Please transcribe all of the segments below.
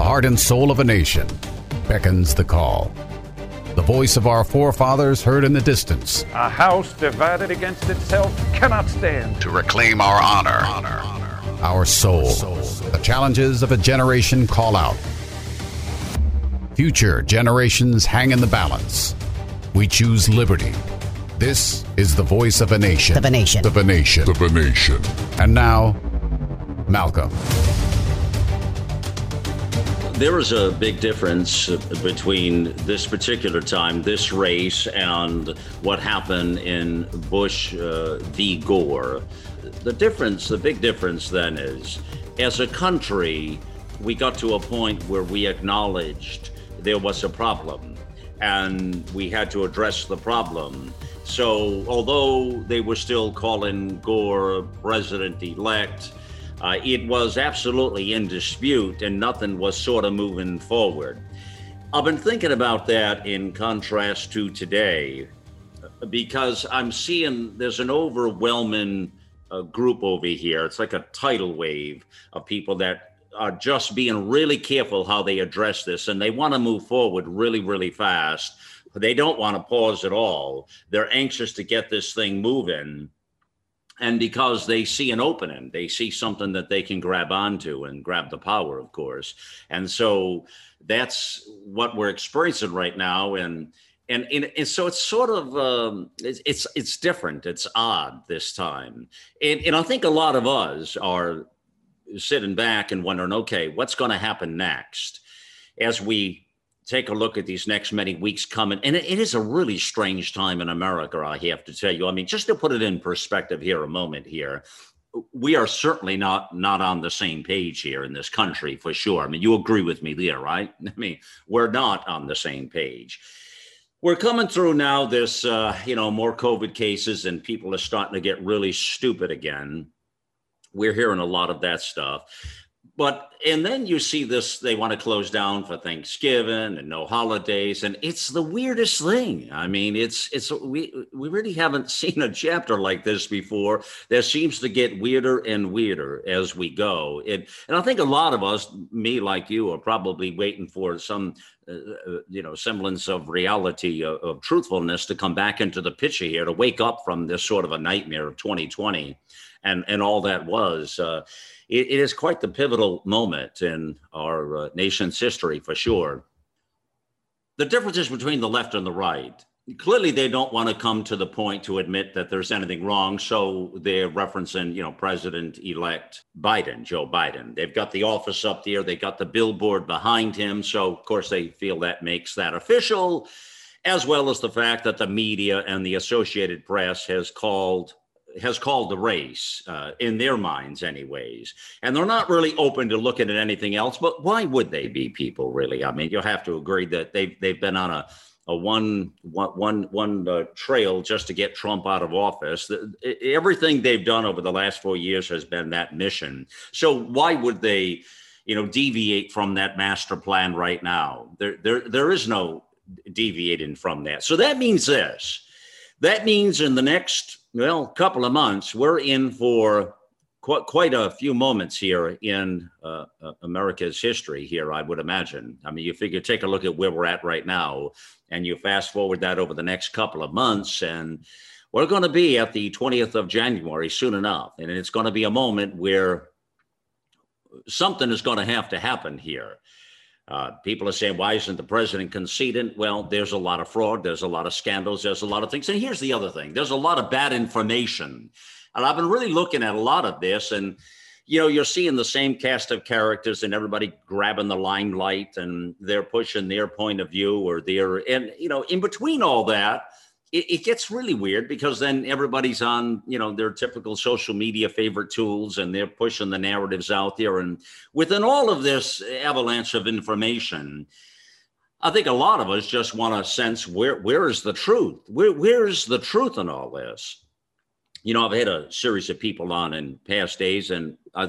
heart and soul of a nation, beckons the call. The voice of our forefathers heard in the distance. A house divided against itself cannot stand. To reclaim our honor, our soul. The challenges of a generation call out. Future generations hang in the balance. We choose liberty. This is the voice of a nation. Of a nation. Of a nation. Of a nation. And now, Malcolm. There is a big difference between this particular time, this race, and what happened in Bush v. Gore. The big difference then is, as a country, we got to a point where we acknowledged there was a problem, and we had to address the problem. So although they were still calling Gore president-elect, it was absolutely in dispute and nothing was sort of moving forward. I've been thinking about that in contrast to today, because I'm seeing there's an overwhelming group over here. It's like a tidal wave of people that are just being really careful how they address this, and they want to move forward really, really fast. They don't want to pause at all. They're anxious to get this thing moving. And because they see an opening, they see something that they can grab onto and grab the power, of course. And so that's what we're experiencing right now. And so it's sort of, it's different. It's odd this time. And I think a lot of us are sitting back and wondering, okay, what's going to happen next as we take a look at these next many weeks coming. And it is a really strange time in America, I have to tell you. I mean, just to put it in perspective here a moment here, we are certainly not on the same page here in this country, for sure. I mean, you agree with me there, right? I mean, we're not on the same page. We're coming through now this, more COVID cases, and people are starting to get really stupid again. We're hearing a lot of that stuff. And then you see this, they want to close down for Thanksgiving and no holidays. And it's the weirdest thing. I mean, we really haven't seen a chapter like this before. There seems to get weirder and weirder as we go. And I think a lot of us, me like you, are probably waiting for some, semblance of reality, of truthfulness to come back into the picture here, to wake up from this sort of a nightmare of 2020 and all that was. It is quite the pivotal moment in our nation's history, for sure. The differences between the left and the right, clearly they don't want to come to the point to admit that there's anything wrong. So they're referencing, President-elect Biden, Joe Biden. They've got the office up there. They got the billboard behind him. So, of course, they feel that makes that official, as well as the fact that the media and the Associated Press has called the race, in their minds anyways. And they're not really open to looking at anything else, but why would they be, people, really? I mean, you'll have to agree that they've been on a one trail just to get Trump out of office. Everything they've done over the last 4 years has been that mission. So why would they, deviate from that master plan right now? There is no deviating from that. So that means this. That means in the next, couple of months, we're in for quite a few moments here in America's history here, I would imagine. I mean, you figure, take a look at where we're at right now, and you fast forward that over the next couple of months, and we're going to be at the 20th of January soon enough. And it's going to be a moment where something is going to have to happen here. People are saying, why isn't the president conceding? Well, there's a lot of fraud. There's a lot of scandals. There's a lot of things. And here's the other thing. There's a lot of bad information. And I've been really looking at a lot of this. And, you're seeing the same cast of characters and everybody grabbing the limelight, and they're pushing their point of view in between all that, it gets really weird, because then everybody's on, their typical social media favorite tools, and they're pushing the narratives out there. And within all of this avalanche of information, I think a lot of us just want to sense where is the truth? Where is the truth in all this? I've had a series of people on in past days, and I think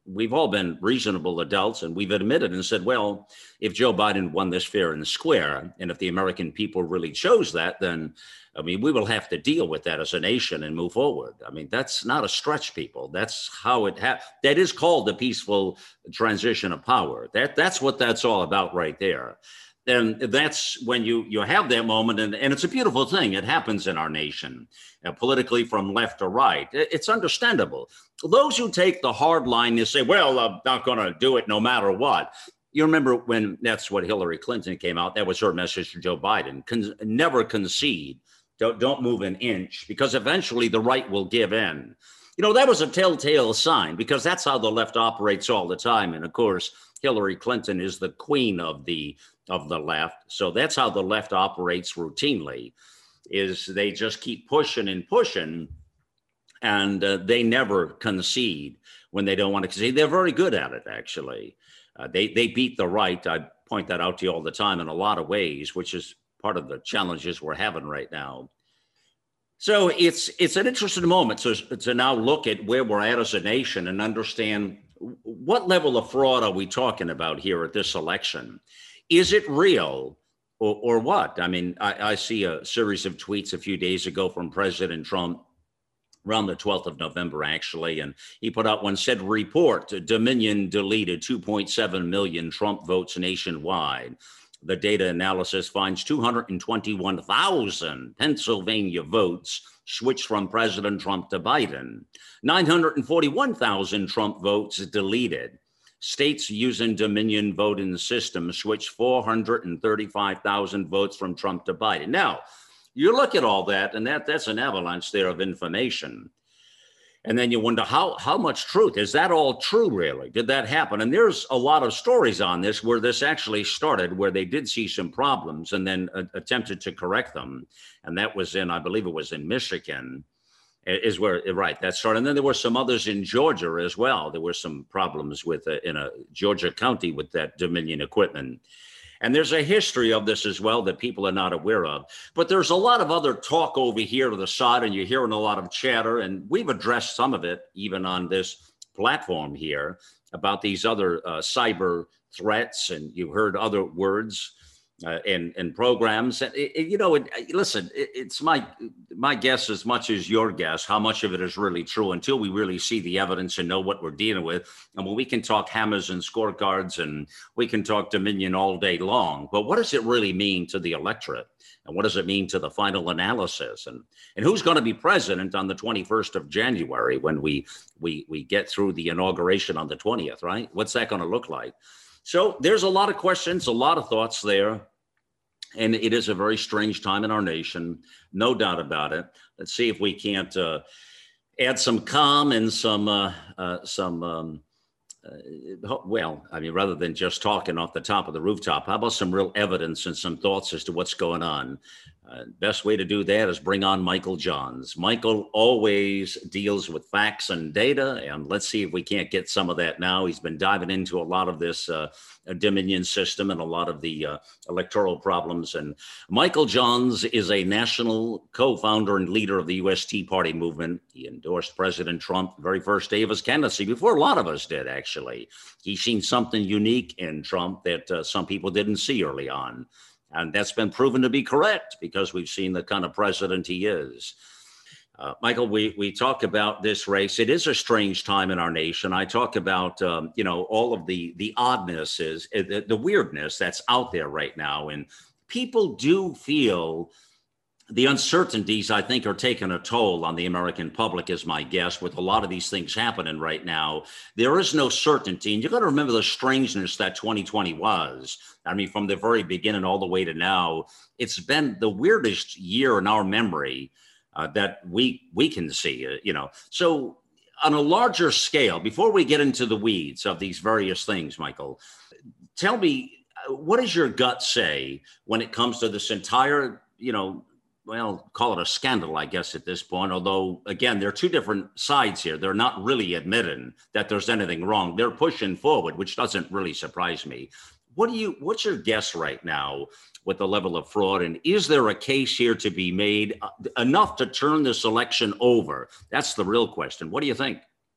we've all been reasonable adults, and we've admitted and said, well, if Joe Biden won this fair and square, and if the American people really chose that, then, I mean, we will have to deal with that as a nation and move forward. I mean, that's not a stretch, people. That's how it that is called the peaceful transition of power. That's what that's all about right there. And that's when you have that moment, and it's a beautiful thing. It happens in our nation, politically from left to right. It's understandable. Those who take the hard line, they say, well, I'm not going to do it no matter what. You remember when that's what Hillary Clinton came out, that was her message to Joe Biden. Never concede. Don't move an inch, because eventually the right will give in. You know, that was a telltale sign, because that's how the left operates all the time. And of course, Hillary Clinton is the queen of the left. So that's how the left operates routinely, is they just keep pushing and pushing, and they never concede when they don't want to concede. They're very good at it, actually. They beat the right. I point that out to you all the time in a lot of ways, which is part of the challenges we're having right now. So it's an interesting moment to now look at where we're at as a nation and understand what level of fraud are we talking about here at this election. Is it real or what? I mean, I see a series of tweets a few days ago from President Trump around the 12th of November, actually. And he put out one, said, report, Dominion deleted 2.7 million Trump votes nationwide. The data analysis finds 221,000 Pennsylvania votes switched from President Trump to Biden. 941,000 Trump votes deleted. States using Dominion voting system switched 435,000 votes from Trump to Biden. Now, you look at all that, and that's an avalanche there of information. And then you wonder, how much truth? Is that all true, really? Did that happen? And there's a lot of stories on this where this actually started, where they did see some problems and then attempted to correct them. And that was I believe it was in Michigan, is where, right, that started. And then there were some others in Georgia as well. There were some problems with in a Georgia county with that Dominion equipment. And there's a history of this as well that people are not aware of. But there's a lot of other talk over here to the side, and you're hearing a lot of chatter, and we've addressed some of it even on this platform here about these other cyber threats, and you heard other words and programs. Listen, it's my guess as much as your guess how much of it is really true until we really see the evidence and know what we're dealing with. And when we can talk hammers and scorecards and we can talk Dominion all day long, but what does it really mean to the electorate? And what does it mean to the final analysis? And who's going to be president on the 21st of January when we get through the inauguration on the 20th, right? What's that going to look like? So there's a lot of questions, a lot of thoughts there. And it is a very strange time in our nation, no doubt about it. Let's see if we can't add some calm and rather than just talking off the top of the rooftop, how about some real evidence and some thoughts as to what's going on? Best way to do that is bring on Michael Johns. Michael always deals with facts and data, and let's see if we can't get some of that now. He's been diving into a lot of this Dominion system and a lot of the electoral problems. And Michael Johns is a national co-founder and leader of the U.S. Tea Party movement. He endorsed President Trump the very first day of his candidacy, before a lot of us did, actually. He's seen something unique in Trump that some people didn't see early on. And that's been proven to be correct because we've seen the kind of president he is. Michael, we talk about this race. It is a strange time in our nation. I talk about, all of the oddnesses, the weirdness that's out there right now. And people do feel the uncertainties, I think, are taking a toll on the American public, is my guess, with a lot of these things happening right now. There is no certainty. And you got to remember the strangeness that 2020 was. I mean, from the very beginning all the way to now, it's been the weirdest year in our memory that we can see, So on a larger scale, before we get into the weeds of these various things, Michael, tell me, what does your gut say when it comes to this entire, call it a scandal, I guess, at this point, although, again, there are two different sides here. They're not really admitting that there's anything wrong. They're pushing forward, which doesn't really surprise me. What's your guess right now with the level of fraud? And is there a case here to be made enough to turn this election over? That's the real question. What do you think?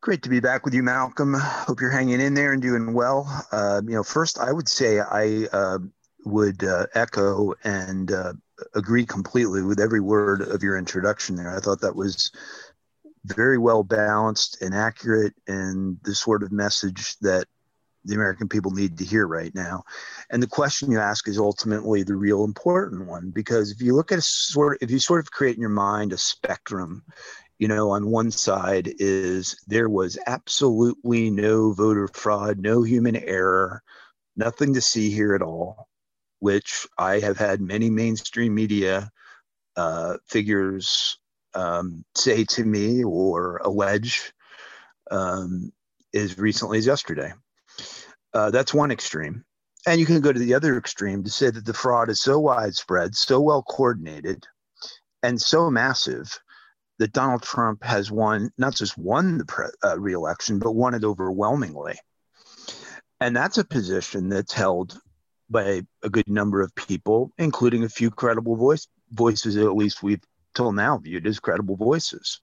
Great to be back with you, Malcolm. Hope you're hanging in there and doing well. First, I would say I would echo and agree completely with every word of your introduction there. I thought that was very well balanced and accurate, and the sort of message that the American people need to hear right now. And the question you ask is ultimately the real important one, because if you look at if you sort of create in your mind a spectrum, on one side is there was absolutely no voter fraud, no human error, nothing to see here at all, which I have had many mainstream media figures say to me or allege as recently as yesterday. That's one extreme. And you can go to the other extreme to say that the fraud is so widespread, so well coordinated, and so massive that Donald Trump has not just won the re-election, but won it overwhelmingly. And that's a position that's held by a good number of people, including a few credible voices, at least we've till now viewed as credible voices.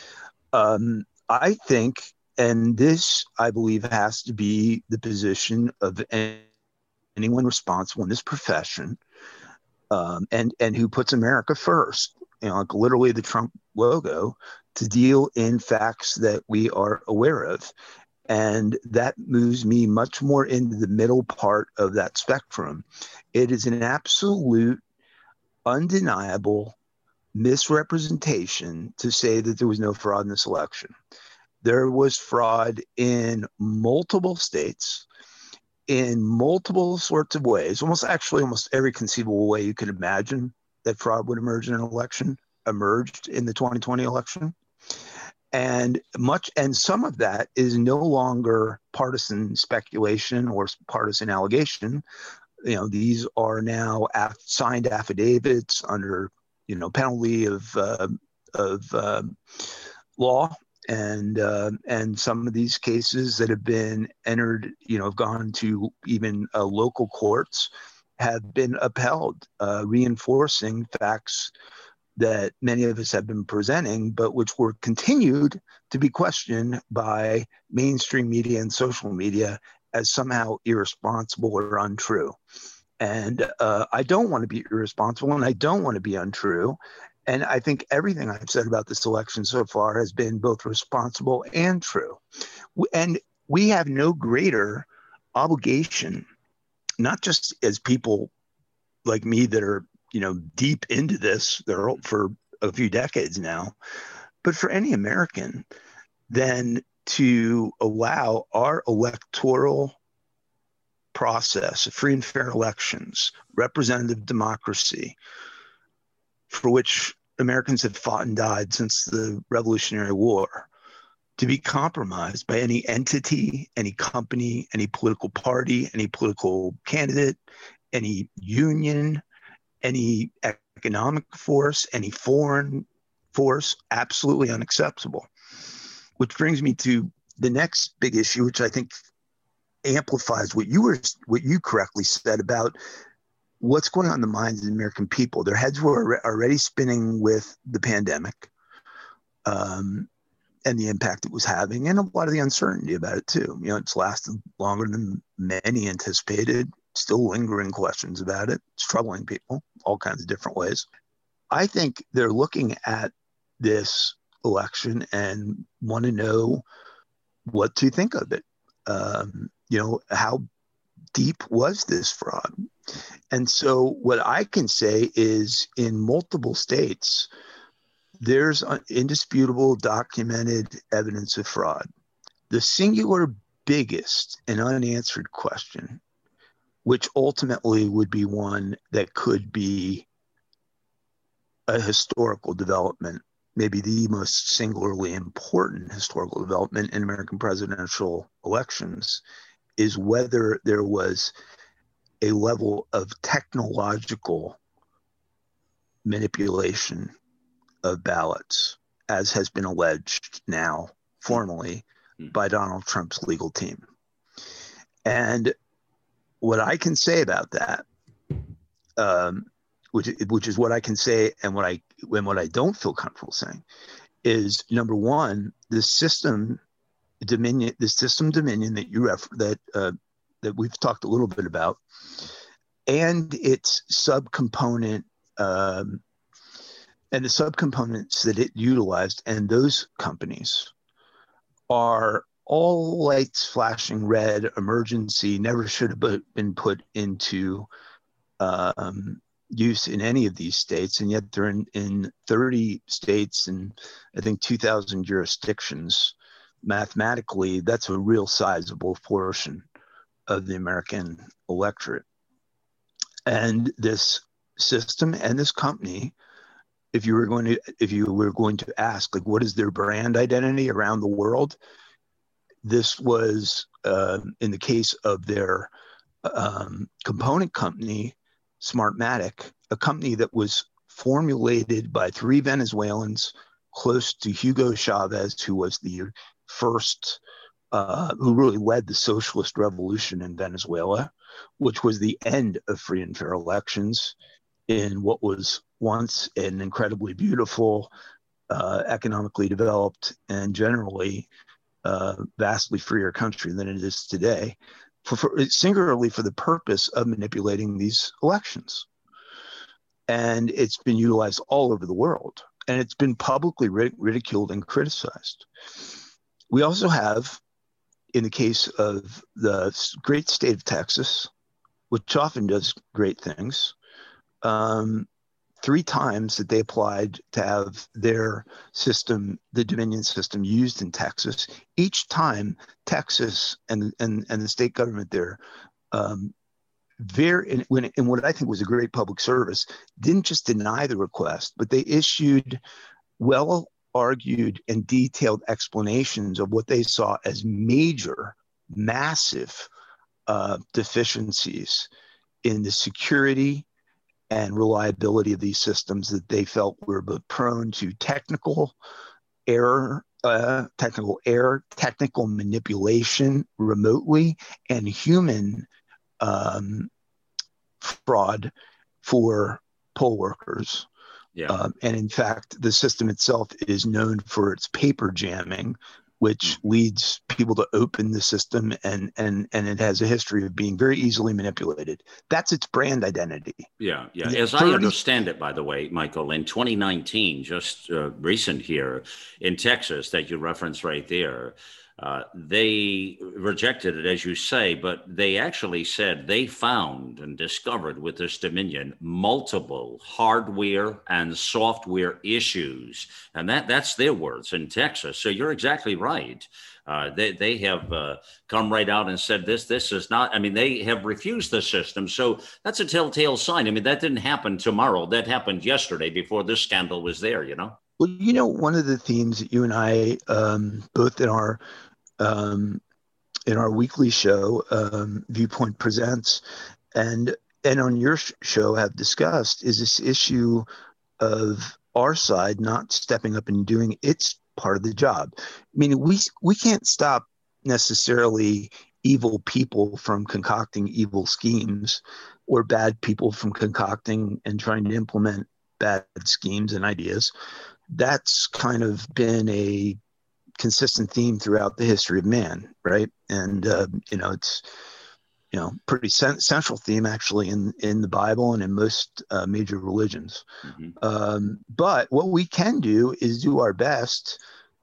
I think, and this, I believe, has to be the position of anyone responsible in this profession, and who puts America first, like literally the Trump logo, to deal in facts that we are aware of. And that moves me much more into the middle part of that spectrum. It is an absolute, undeniable misrepresentation to say that there was no fraud in this election. There was fraud in multiple states, in multiple sorts of ways, almost every conceivable way you could imagine that fraud would emerge in an election emerged in the 2020 election. And some of that is no longer partisan speculation or partisan allegation. These are now signed affidavits under, penalty of law. And some of these cases that have been entered, have gone to even local courts, have been upheld, reinforcing facts that many of us have been presenting, but which were continued to be questioned by mainstream media and social media as somehow irresponsible or untrue. And I don't want to be irresponsible, and I don't want to be untrue. And I think everything I've said about this election so far has been both responsible and true. And we have no greater obligation, not just as people like me that are, deep into this, they're for a few decades now, but for any American, than to allow our electoral process, free and fair elections, representative democracy, for which Americans have fought and died since the Revolutionary War, to be compromised by any entity, any company, any political party, any political candidate, any union, any economic force, any foreign force. Absolutely unacceptable. Which brings me to the next big issue, which I think amplifies what you correctly said about what's going on in the minds of the American people. Their heads were already spinning with the pandemic, and the impact it was having, and a lot of the uncertainty about it too. It's lasted longer than many anticipated. Still lingering questions about it. It's troubling people all kinds of different ways. I think they're looking at this election and want to know what to think of it. How deep was this fraud? And so what I can say is in multiple states, there's indisputable documented evidence of fraud. The singular biggest and unanswered question, which ultimately would be one that could be a historical development, maybe the most singularly important historical development in American presidential elections, is whether there was a level of technological manipulation of ballots, as has been alleged now formally by Donald Trump's legal team. And what I can say about that, which is what I can say, and what I don't feel comfortable saying, is number one, the system Dominion, the system Dominion that you that we've talked a little bit about, and its subcomponent, and the subcomponents that it utilized, and those companies are all lights flashing red, emergency, never should have been put into use in any of these states, and yet they're in 30 states and I think 2,000 jurisdictions. Mathematically, that's a real sizable portion of the American electorate. And this system and this company, if you were going to ask, like, what is their brand identity around the world? This was, in the case of their component company, Smartmatic, a company that was formulated by 3 Venezuelans close to Hugo Chavez, who was the first, who really led the socialist revolution in Venezuela, which was the end of free and fair elections in what was once an incredibly beautiful, economically developed, and generally vastly freer country than it is today, singularly for the purpose of manipulating these elections. And it's been utilized all over the world, and it's been publicly ridiculed and criticized. We also have, in the case of the great state of Texas, which often does great things, 3 times that they applied to have their system, the Dominion system, used in Texas. Each time, Texas and the state government there, in what I think was a great public service, didn't just deny the request, but they issued well-argued and detailed explanations of what they saw as major, massive deficiencies in the security and reliability of these systems that they felt were both prone to technical error, technical manipulation remotely, and human fraud for poll workers. Yeah. And in fact, the system itself is known for its paper jamming, which leads people to open the system, and it has a history of being very easily manipulated. That's its brand identity. Yeah. As I understand it, by the way, Michael, in 2019, just recent here in Texas that you referenced right there, they rejected it, as you say, but they actually said they found and discovered with this Dominion multiple hardware and software issues. And that's their words in Texas. So you're exactly right. They have come right out and said this is not, I mean, they have refused the system. So that's a telltale sign. I mean, that didn't happen tomorrow. That happened yesterday before this scandal was there, you know? Well, you know, one of the themes that you and I, both in our weekly show, Viewpoint Presents, and on your show have discussed, is this issue of our side not stepping up and doing its part of the job. I mean, we can't stop necessarily evil people from concocting evil schemes, or bad people from concocting and trying to implement bad schemes and ideas. That's kind of been a consistent theme throughout the history of man, right? And it's pretty central theme actually in the Bible and in most major religions. Mm-hmm. But what we can do is do our best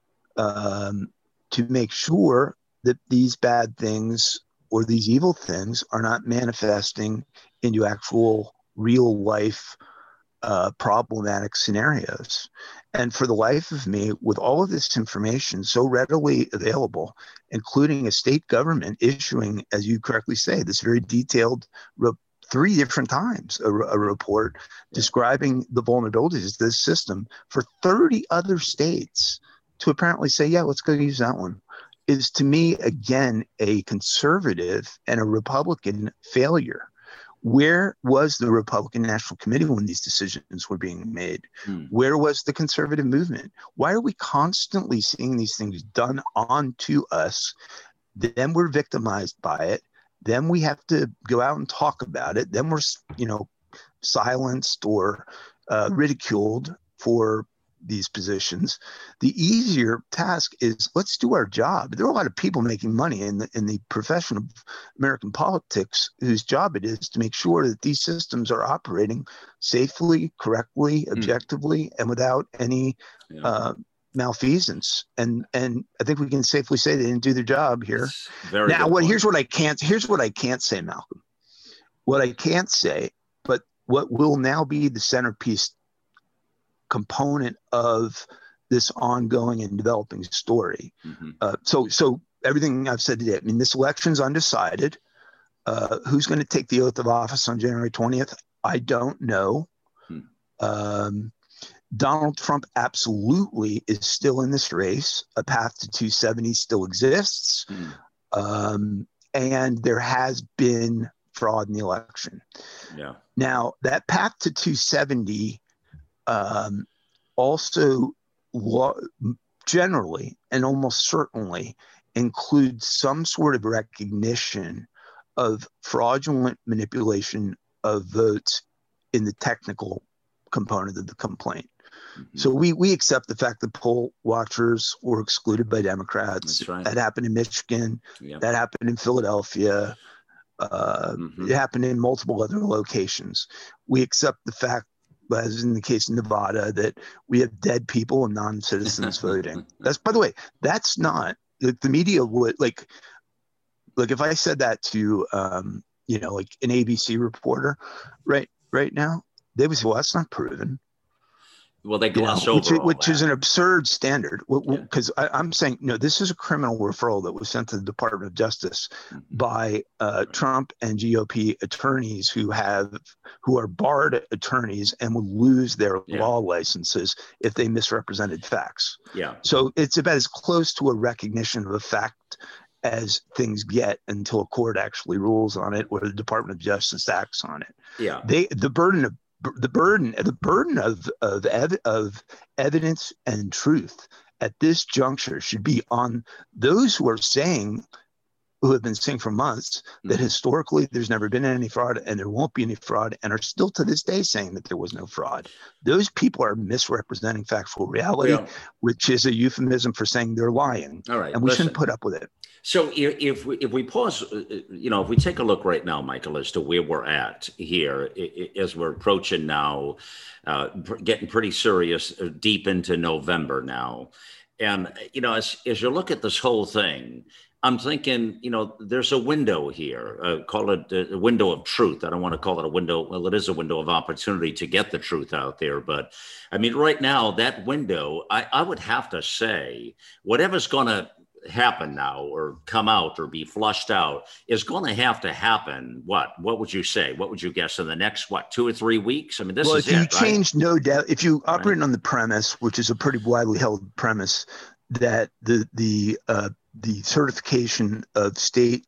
to make sure that these bad things or these evil things are not manifesting into actual real life problematic scenarios. And for the life of me, with all of this information so readily available, including a state government issuing, as you correctly say, this very detailed 3 different times a report describing the vulnerabilities of this system, for 30 other states to apparently say, yeah, let's go use that one, is to me, again, a conservative and a Republican failure. Where was the Republican National Committee when these decisions were being made? Where was the conservative movement? Why are we constantly seeing these things done onto us? Then we're victimized by it. Then we have to go out and talk about it. Then we're, silenced or ridiculed for these positions. The easier task is let's do our job. There are a lot of people making money in the profession of American politics whose job it is to make sure that these systems are operating safely, correctly, objectively, and without any malfeasance. And I think we can safely say they didn't do their job here. Now, here's what I can't say, Malcolm. What I can't say, but what will now be the centerpiece component of this ongoing and developing story. So everything I've said today, I mean, this election's undecided. Who's going to take the oath of office on January 20th? I don't know. Donald Trump absolutely is still in this race. A path to 270 still exists. And there has been fraud in the election. Now, that path to 270 also generally and almost certainly includes some sort of recognition of fraudulent manipulation of votes in the technical component of the complaint. So we accept the fact that poll watchers were excluded by Democrats. That's right. That happened in Michigan. That happened in Philadelphia. It happened in multiple other locations. We accept the fact, as in the case of Nevada, that we have dead people and non-citizens voting. That's, by the way, that's not the media would like if I said that to like an ABC reporter right now, they would say, well, that's not proven. Well, they gloss over which is an absurd standard, because I'm saying, no, this is a criminal referral that was sent to the Department of Justice by Trump and GOP attorneys who are barred attorneys and would lose their law licenses if they misrepresented facts. So it's about as close to a recognition of a fact as things get until a court actually rules on it or the Department of Justice acts on it. The burden of evidence and truth at this juncture should be on those who have been saying for months that historically there's never been any fraud and there won't be any fraud, and are still to this day saying that there was no fraud. Those people are misrepresenting factual reality, which is a euphemism for saying they're lying. All right, and we shouldn't put up with it. So if we pause, if we take a look right now, Michael, as to where we're at here, as we're approaching now, getting pretty serious, deep into November now. And, as you look at this whole thing, I'm thinking, there's a window here, call it a window of truth. I don't want to call it a window. Well, it is a window of opportunity to get the truth out there. But I mean, right now, that window, I would have to say, whatever's going to happen now or come out or be flushed out is going to have to happen. What would you say? What would you guess in the next, 2 or 3 weeks? I mean, this is it, right? If you change, no doubt, if you operate on the premise, which is a pretty widely held premise, that the certification of state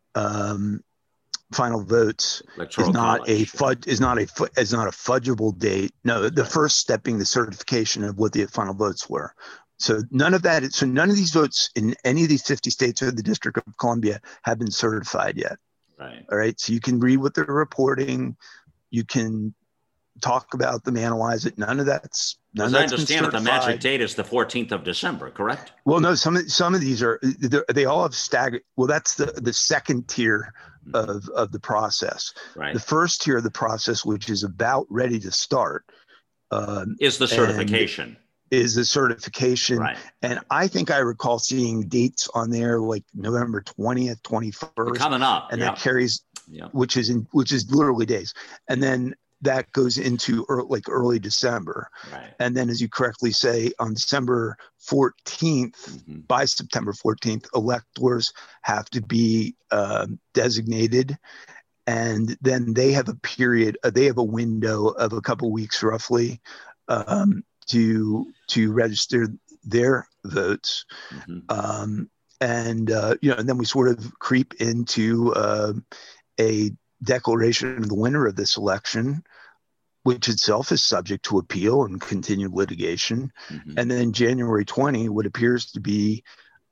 final votes is not a fudgeable date. No, the first step being the certification of what the final votes were. So none of these votes in any of these 50 states or the District of Columbia have been certified yet. Right. All right. So you can read what they're reporting. You can talk about them, analyze it. None of that's As I understand it, the magic date is the 14th of December, correct? Well, no, some of these they all have staggered. Well, that's the second tier of the process. Right. The first tier of the process, which is about ready to start, is the certification. Right. And I think I recall seeing dates on there like November 20th, 21st. Coming up. And that carries, which is literally days. And then that goes into early December. Right. And then, as you correctly say, on December 14th, by September 14th, electors have to be designated. And then they have a window of a couple weeks roughly to register their votes. And then we sort of creep into a declaration of the winner of this election, which itself is subject to appeal and continued litigation. And then January 20, what appears to be,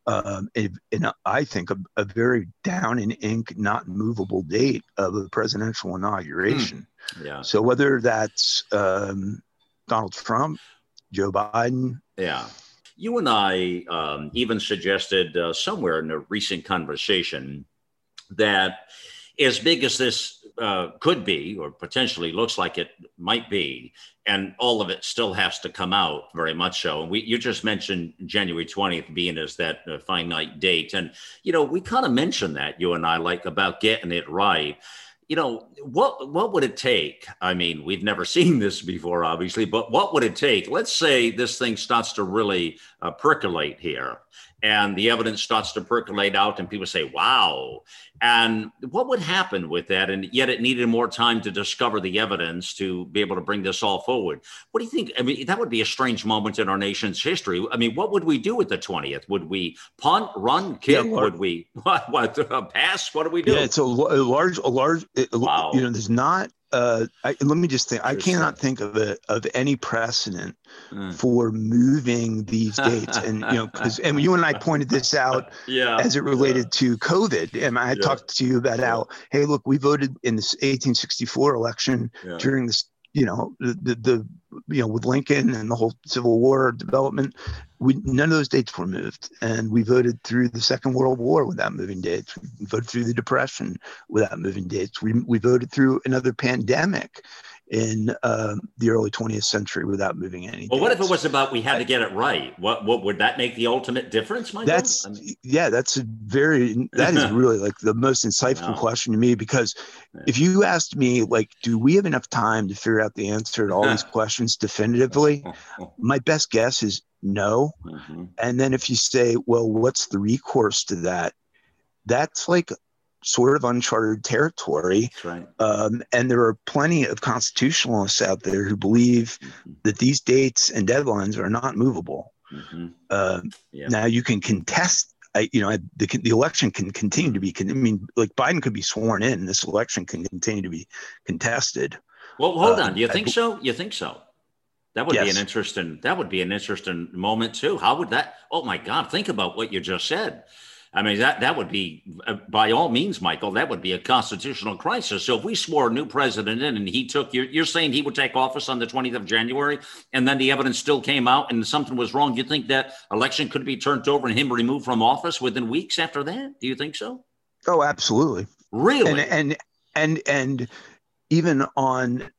I think, a very down in ink, not movable date of a presidential inauguration. Yeah. So whether that's Donald Trump Joe Biden. Yeah. You and I even suggested somewhere in a recent conversation that as big as this could be, or potentially looks like it might be, and all of it still has to come out, very much so. And you just mentioned January 20th being as that finite date. And, we kind of mentioned that, you and I, like about getting it right. What would it take? I mean, we've never seen this before, obviously, but what would it take? Let's say this thing starts to really percolate here, and the evidence starts to percolate out, and people say, wow. And what would happen with that? And yet it needed more time to discover the evidence to be able to bring this all forward. What do you think? I mean, that would be a strange moment in our nation's history. I mean, what would we do with the 20th? Would we punt, run, kick? Would we pass? What do we do? Yeah, it's a large, wow. There's not, let me just think, I cannot think of any precedent for moving these dates. And, and you and I pointed this out as it related to COVID. And I talked to you about how, hey, look, we voted in this 1864 election during this, with Lincoln and the whole Civil War development, none of those dates were moved. And we voted through the Second World War without moving dates. We voted through the Depression without moving dates. We voted through another pandemic in the early 20th century without moving any dates. Well, what if it was about we had to get it right? What would that make the ultimate difference, Michael? That is really like the most insightful question to me, because if you asked me, like, do we have enough time to figure out the answer to all these questions definitively? My best guess is no. Mm-hmm. And then if you say, well, what's the recourse to that? That's like sort of uncharted territory. That's right. And there are plenty of constitutionalists out there who believe that these dates and deadlines are not movable. Mm-hmm. Now you can contest, the election can continue to be, like Biden could be sworn in, this election can continue to be contested. Well, hold on. Do you think so? You think so? That would be an interesting moment too. How would that, oh my God, think about what you just said. I mean, that would be, by all means, Michael, that would be a constitutional crisis. So if we swore a new president in and he took, you're saying he would take office on the 20th of January, and then the evidence still came out and something was wrong, you think that election could be turned over and him removed from office within weeks after that? Do you think so? Oh, absolutely. Really? And even on,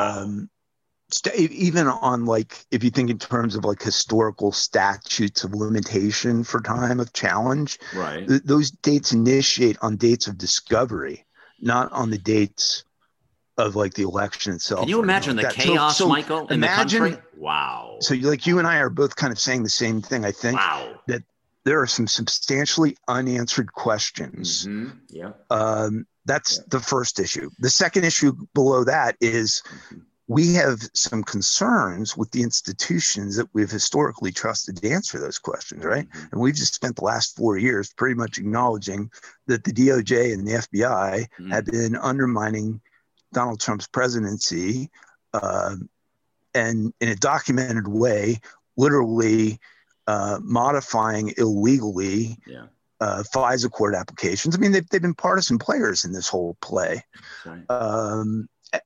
even on, like, if you think in terms of like historical statutes of limitation for time of challenge, right? Those dates initiate on dates of discovery, not on the dates of like the election itself. Can you imagine the chaos, so Michael, in the country? Wow. So like you and I are both kind of saying the same thing. I think that there are some substantially unanswered questions. Mm-hmm. Yeah. That's the first issue. The second issue below that is we have some concerns with the institutions that we've historically trusted to answer those questions, right? Mm-hmm. And we've just spent the last 4 years pretty much acknowledging that the DOJ and the FBI have been undermining Donald Trump's presidency and in a documented way, literally modifying illegally FISA court applications. I mean, they've been partisan players in this whole play. Right.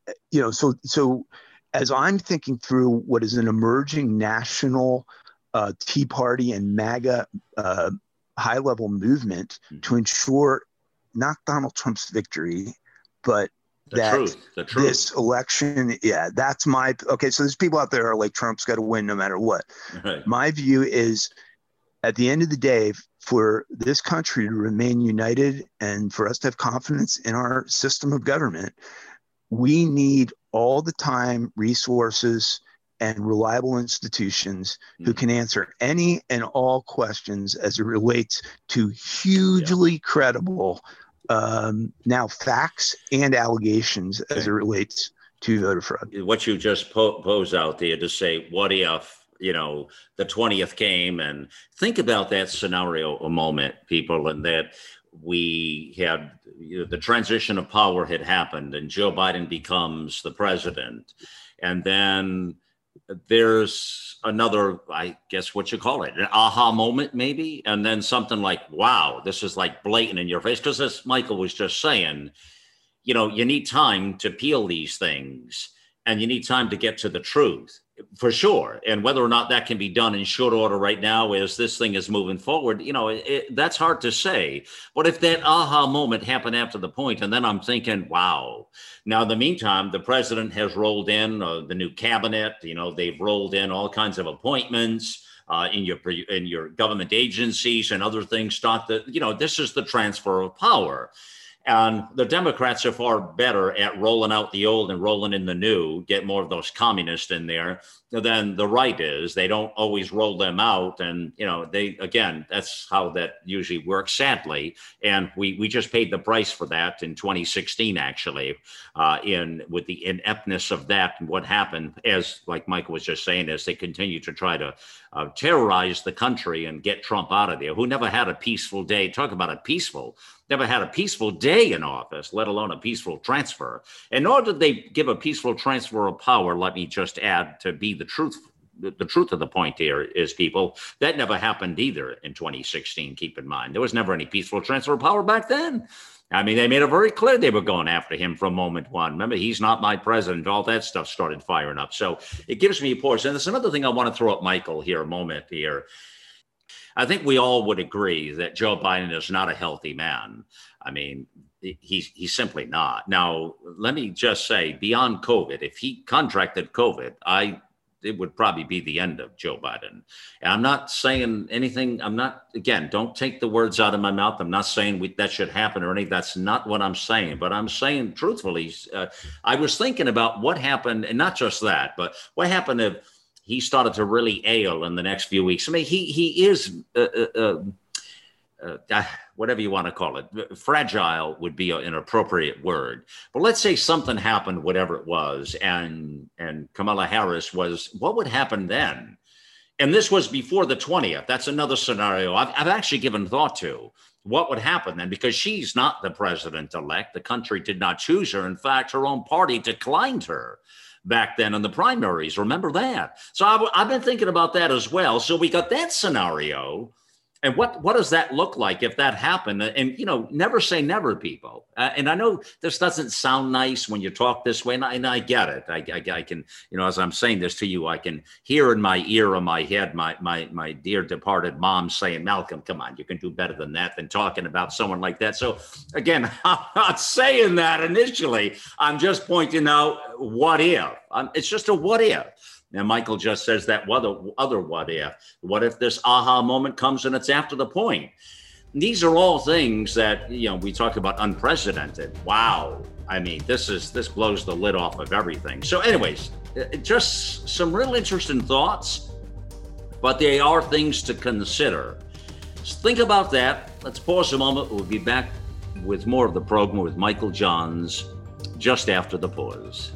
So as I'm thinking through what is an emerging national Tea Party and MAGA high-level movement to ensure not Donald Trump's victory, but the truth. This election, that's okay. So there's people out there who are like, Trump's got to win no matter what. Right. My view is, at the end of the day, for this country to remain united and for us to have confidence in our system of government, we need all the time, resources, and reliable institutions who can answer any and all questions as it relates to hugely credible now facts and allegations as it relates to voter fraud. What you just pose out there to say, what if, the 20th came, and think about that scenario a moment, people, and that we had the transition of power had happened and Joe Biden becomes the president. And then there's another, I guess what you call it, an aha moment maybe. And then something like, wow, this is like blatant in your face. Because as Michael was just saying, you need time to peel these things and you need time to get to the truth. For sure. And whether or not that can be done in short order right now as this thing is moving forward, that's hard to say. But if that aha moment happened after the point, and then I'm thinking, wow. Now, in the meantime, the president has rolled in the new cabinet. They've rolled in all kinds of appointments in your government agencies and other things. This is the transfer of power. And the Democrats are far better at rolling out the old and rolling in the new, get more of those communists in there than the right is. They don't always roll them out. And, that's how that usually works, sadly. And we just paid the price for that in 2016, actually, with the ineptness of that and what happened, as like Michael was just saying, as they continue to try to terrorize the country and get Trump out of there, who never had a peaceful day. Talk about never had a peaceful day in office, let alone a peaceful transfer. And nor did they give a peaceful transfer of power, let me just add, to be the truth. The truth of the point here is, people, that never happened either in 2016, keep in mind. There was never any peaceful transfer of power back then. I mean, they made it very clear they were going after him from moment one. Remember, he's not my president. All that stuff started firing up. So it gives me a pause. And there's another thing I want to throw at Michael here a moment here. I think we all would agree that Joe Biden is not a healthy man. I mean, he's simply not. Now, let me just say, beyond COVID, if he contracted COVID, it would probably be the end of Joe Biden. And I'm not saying anything. Don't take the words out of my mouth. I'm not saying that should happen or anything. That's not what I'm saying. But I'm saying, truthfully, I was thinking about what happened, and not just that, but what happened if he started to really ail in the next few weeks. I mean, he is, whatever you want to call it, fragile would be an appropriate word. But let's say something happened, whatever it was, and Kamala Harris what would happen then? And this was before the 20th. That's another scenario I've actually given thought to. What would happen then? Because she's not the president-elect. The country did not choose her. In fact, her own party declined her back then in the primaries. Remember that? So I've been thinking about that as well. So we got that scenario. And what does that look like if that happened? And, never say never, people. And I know this doesn't sound nice when you talk this way, and I get it. I can, as I'm saying this to you, I can hear in my ear or my head my dear departed mom saying, Malcolm, come on, you can do better than that, than talking about someone like that. So, again, I'm not saying that initially. I'm just pointing out what if. It's just a what if. Now, Michael just says that other what if. What if this aha moment comes and it's after the point? These are all things that, we talk about unprecedented. Wow. I mean, this blows the lid off of everything. So anyways, just some real interesting thoughts, but they are things to consider. So think about that. Let's pause a moment. We'll be back with more of the program with Michael Johns just after the pause.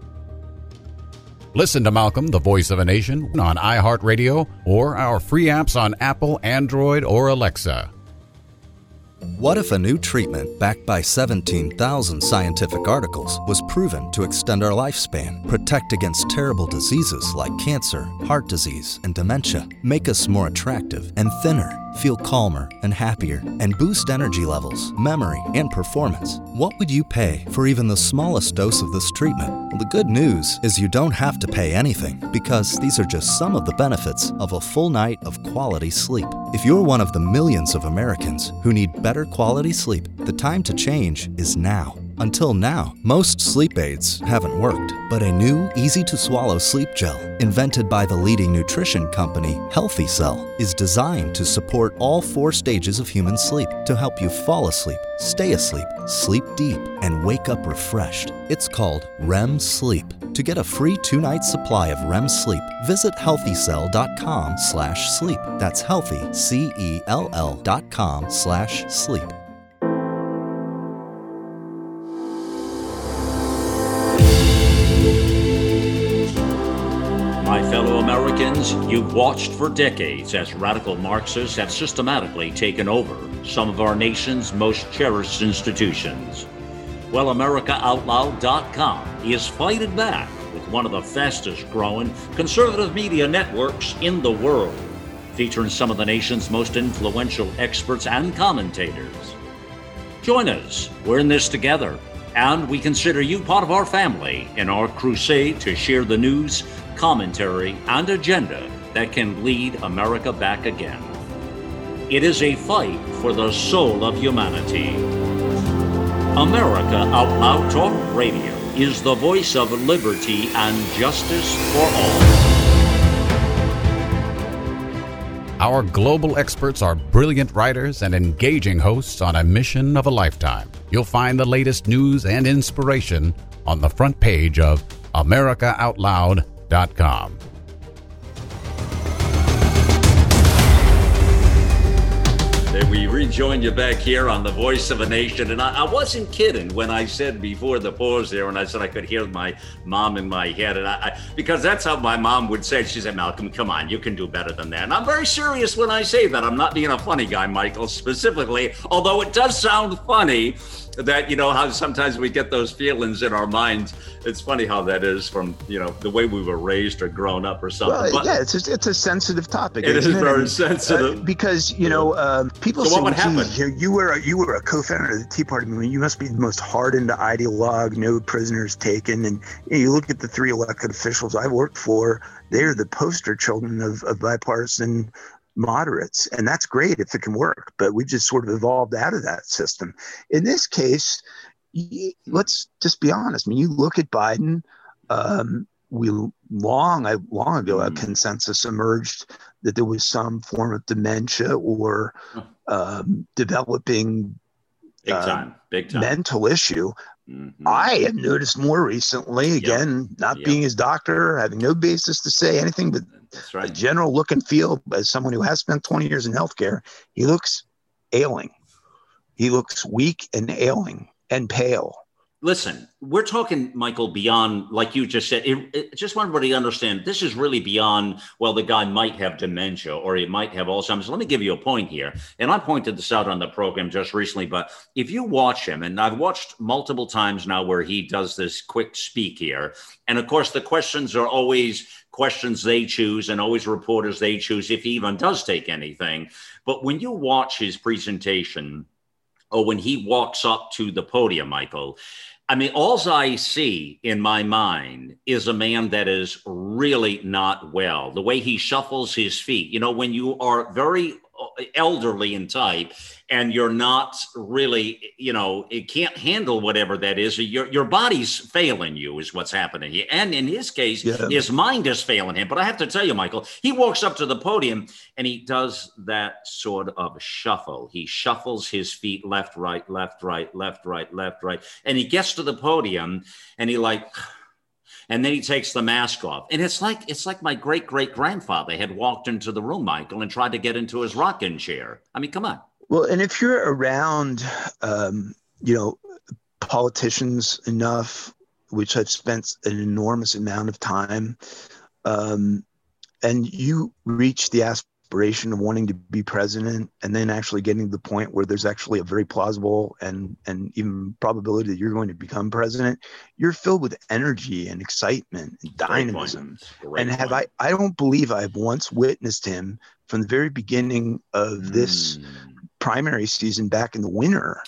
Listen to Malcolm, the Voice of a Nation, on iHeartRadio or our free apps on Apple, Android, or Alexa. What if a new treatment backed by 17,000 scientific articles was proven to extend our lifespan, protect against terrible diseases like cancer, heart disease, and dementia, make us more attractive and thinner, feel calmer and happier, and boost energy levels, memory, and performance? What would you pay for even the smallest dose of this treatment? Well, the good news is you don't have to pay anything, because these are just some of the benefits of a full night of quality sleep. If you're one of the millions of Americans who need better quality sleep, the time to change is now. Until now, most sleep aids haven't worked, but a new, easy-to-swallow sleep gel, invented by the leading nutrition company, Healthy Cell, is designed to support all 4 stages of human sleep to help you fall asleep, stay asleep, sleep deep, and wake up refreshed. It's called REM Sleep. To get a free 2-night supply of REM sleep, visit healthycell.com/sleep. That's healthy, CELL.com/sleep. My fellow Americans, you've watched for decades as radical Marxists have systematically taken over some of our nation's most cherished institutions. Well, AmericaOutloud.com is fighting back with one of the fastest growing conservative media networks in the world, featuring some of the nation's most influential experts and commentators. Join us. We're in this together, and we consider you part of our family in our crusade to share the news, commentary, and agenda that can lead America back again. It is a fight for the soul of humanity. America Out Loud Talk Radio is the voice of liberty and justice for all. Our global experts are brilliant writers and engaging hosts on a mission of a lifetime. You'll find the latest news and inspiration on the front page of AmericaOutloud.com. We rejoin you back here on The Voice of a Nation. And I wasn't kidding when I said before the pause there, and I said I could hear my mom in my head. And because that's how my mom would say it. She said, Malcolm, come on, you can do better than that. And I'm very serious when I say that. I'm not being a funny guy, Michael, specifically, although it does sound funny that, you know, how sometimes we get those feelings in our minds. It's funny how that is from, you know, the way we were raised or grown up or something. Well, but yeah, it's a sensitive topic. It is very sensitive. Because, you know, people so say, what would happen? You were a co-founder of the Tea Party movement. You must be the most hardened ideologue, no prisoners taken. And you look at the three elected officials I worked for, they're the poster children of bipartisan moderates, and that's great if it can work, but we just sort of evolved out of that system. In this case, let's just be honest. I mean, you look at Biden, long ago a consensus emerged that there was some form of dementia or developing big time mental issue. Mm-hmm. I have noticed more recently, again, not being his doctor, having no basis to say anything, but that's right. A general look and feel as someone who has spent 20 years in healthcare, he looks ailing. He looks weak and ailing and pale. Listen, we're talking, Michael, beyond, like you just said, just want everybody to understand, this is really beyond, well, the guy might have dementia or he might have Alzheimer's. Let me give you a point here. And I pointed this out on the program just recently, but if you watch him, and I've watched multiple times now where he does this quick speak here, and of course the questions are always questions they choose and always reporters they choose if he even does take anything. But when you watch his presentation or when he walks up to the podium, Michael, I mean, all I see in my mind is a man that is really not well. The way he shuffles his feet, you know, when you are very elderly in type and you're not really, you know, it can't handle whatever that is. Your body's failing you is what's happening here. And in his case, his mind is failing him. But I have to tell you, Michael, he walks up to the podium and he does that sort of shuffle. He shuffles his feet left, right, left, right, left, right, left, right. And he gets to the podium and and then he takes the mask off. And it's like my great-great-grandfather had walked into the room, Michael, and tried to get into his rocking chair. I mean, come on. Well, and if you're around, you know, politicians enough, which I've spent an enormous amount of time, and you reach the aspiration of wanting to be president and then actually getting to the point where there's actually a very plausible and even probability that you're going to become president, you're filled with energy and excitement and dynamism. I don't believe I've once witnessed him from the very beginning of this primary season back in the winter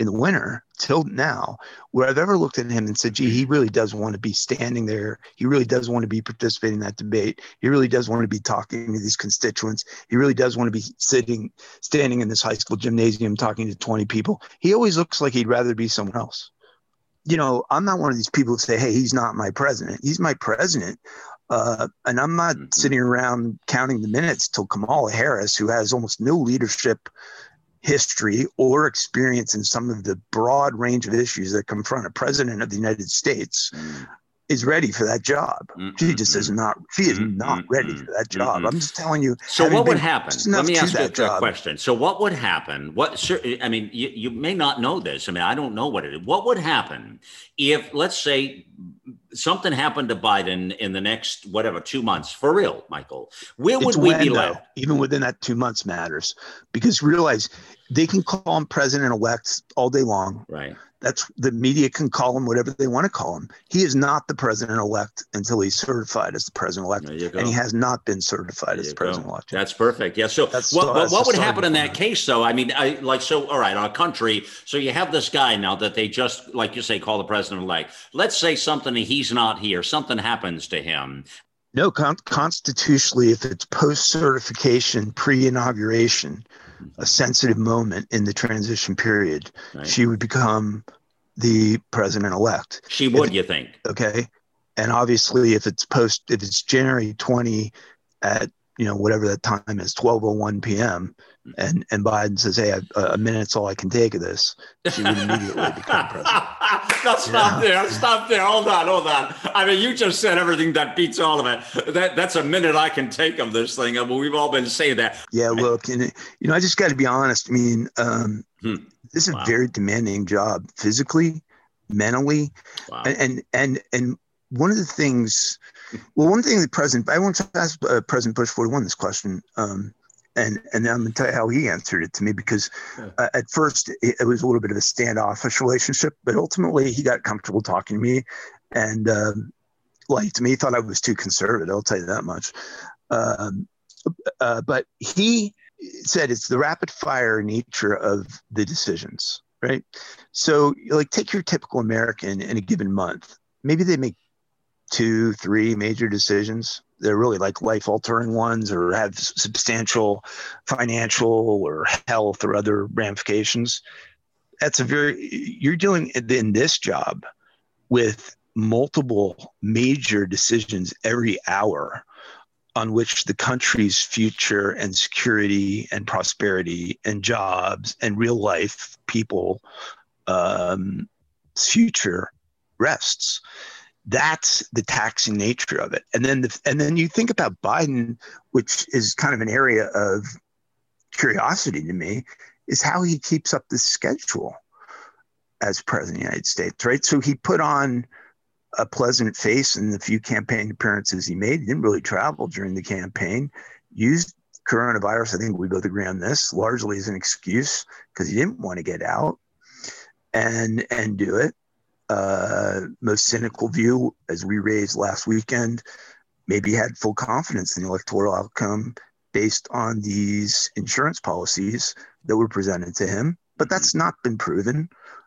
till now, where I've ever looked at him and said, gee, he really does want to be standing there. He really does want to be participating in that debate. He really does want to be talking to these constituents. He really does want to be standing in this high school gymnasium talking to 20 people. He always looks like he'd rather be someone else. You know, I'm not one of these people who say, hey, he's not my president. He's my president. And I'm not sitting around counting the minutes till Kamala Harris, who has almost no leadership history or experience in some of the broad range of issues that confront a president of the United States, is ready for that job. She just is not. She is not ready for that job. I'm just telling you. So what would happen? Let me ask you a question. So what would happen? I mean, you may not know this. I mean, I don't know what it is. What would happen if, let's say, something happened to Biden in the next, 2 months, for real, Michael? Where would we be left? Even within that 2 months matters, because realize they can call him president-elect all day long. Right. The media can call him whatever they want to call him. He is not the president-elect until he's certified as the president-elect, and he has not been certified as the president-elect. That's perfect. Yeah. So what would happen in that case, though? I mean, all right, our country. So you have this guy now that they just, like you say, call the president-elect. Let's say something, he's not here. Something happens to him. No, constitutionally, if it's post-certification, pre-inauguration, a sensitive moment in the transition period, Right. she would become the president-elect. She would, you think? Okay. And obviously, if it's January 20 at, whatever that time is, 12:01 p.m., and Biden says, hey, a minute's all I can take of this, she would immediately become president. No, stop there. Hold on. I mean, you just said everything that beats all of it. That's a minute I can take of this thing. I mean, we've all been saying that. Yeah, look, and I just got to be honest. I mean, this is a very demanding job, physically, mentally, and one of the things that I want to ask President Bush 41 this question, and I'm going to tell you how he answered it to me, because at first it was a little bit of a standoffish relationship, but ultimately he got comfortable talking to me and liked me. He thought I was too conservative, I'll tell you that much. But he said it's the rapid fire nature of the decisions, right? So like, take your typical American in a given month. Maybe they make 2-3 major decisions. They're really like life-altering ones, or have substantial financial or health or other ramifications. You're dealing in this job with multiple major decisions every hour on which the country's future and security and prosperity and jobs and real life people future rests. That's the taxing nature of it. And then you think about Biden, which is kind of an area of curiosity to me, is how he keeps up the schedule as president of the United States, right? So he put on a pleasant face in the few campaign appearances he made. He didn't really travel during the campaign, used coronavirus, I think we both agree on this, largely as an excuse because he didn't want to get out and do it. Most cynical view, as we raised last weekend, maybe had full confidence in the electoral outcome based on these insurance policies that were presented to him. But that's not been proven.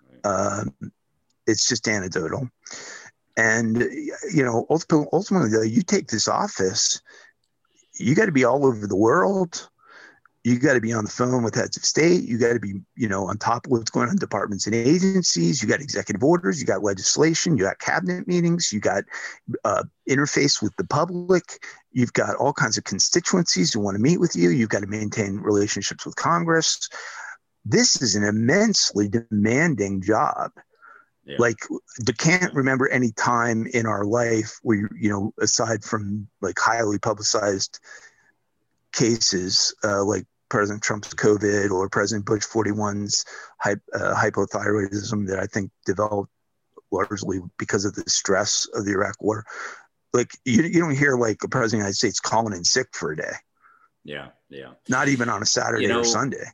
It's just anecdotal. And, ultimately, though, you take this office, you got to be all over the world. You got to be on the phone with heads of state. You got to be, on top of what's going on in departments and agencies. You got executive orders. You got legislation. You got cabinet meetings. You got interface with the public. You've got all kinds of constituencies who want to meet with you. You've got to maintain relationships with Congress. This is an immensely demanding job. Yeah. Like, I can't remember any time in our life where, aside from like highly publicized cases like President Trump's COVID or President Bush 41's hypothyroidism that I think developed largely because of the stress of the Iraq War. Like, you don't hear like a president of the United States calling in sick for a day. Yeah. Not even on a Saturday or Sunday.